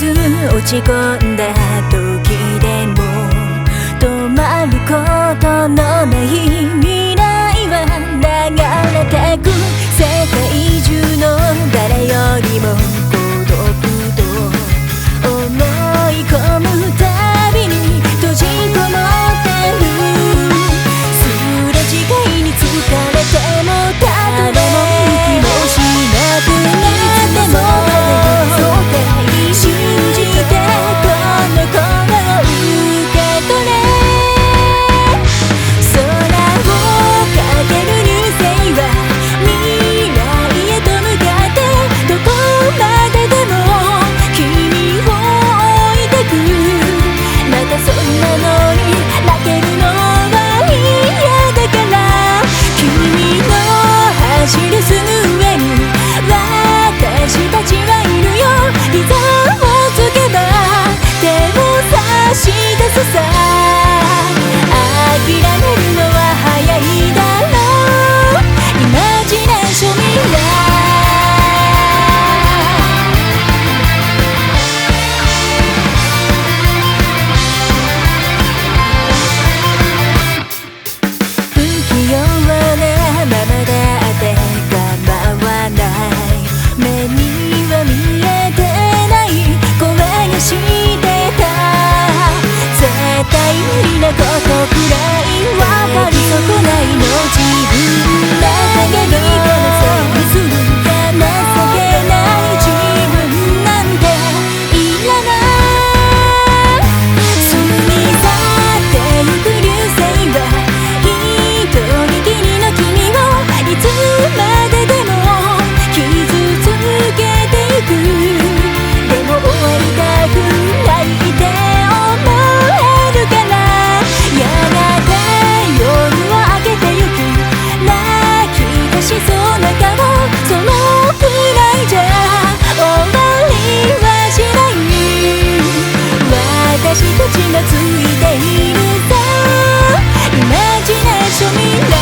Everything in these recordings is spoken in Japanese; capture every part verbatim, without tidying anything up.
ず落ち込んだ時でも止まることのない未来は流れてく。世界中の誰よりも孤独と思い込むたびに閉じこもってる。すれ違いに疲れてもたとえもしなくなっても信じてこの声を受け取れ。空をかける流星は未来へと向かってどこまででも君を置いてく。またそんなのに負けるのは嫌だから、君の走るすぐ上に私たちはいるよ。膝をつけば手を差し出すさ。諦めるのは早いだろう。イマジネーション未来。不器用なままだって構わない。目には見えてない声がしてた。絶対無理なことくらいわかり損ないの自分だけにこのせいにする。情けない自分なんていらない。過ぎ去ってゆく流星は一人きりの君をいつまででも傷つけてゆく。でも終わりたくないって思えるから、やがて夜を明けてゆく。泣き出しそうな顔、そのくらいじゃ終わりはしない。私たちがついているさ。イマジネーション未来。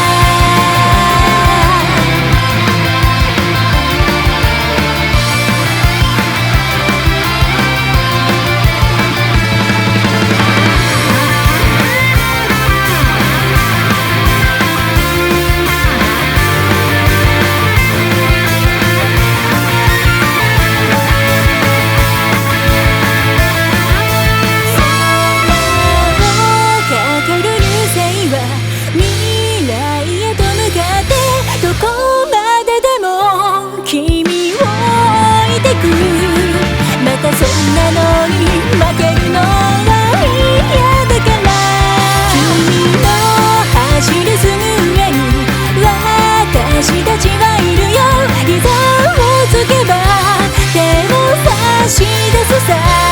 どこまででも君を置いてく。またそんなのに負けるのは嫌だから、君の走るすぐ上に私たちはいるよ。膝をつけば手を差し出すさ。